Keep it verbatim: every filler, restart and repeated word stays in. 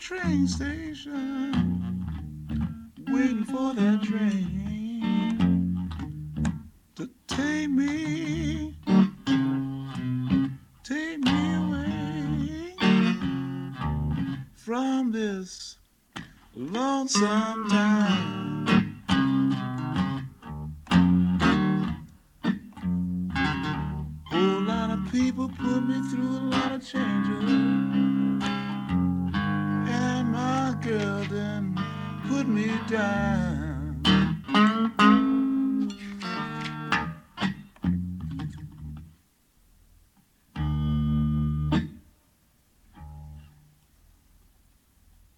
train station, waiting for that train to take me, take me away from this lonesome town. Whole lot of people put me through a lot of changes, and my girl then put me down.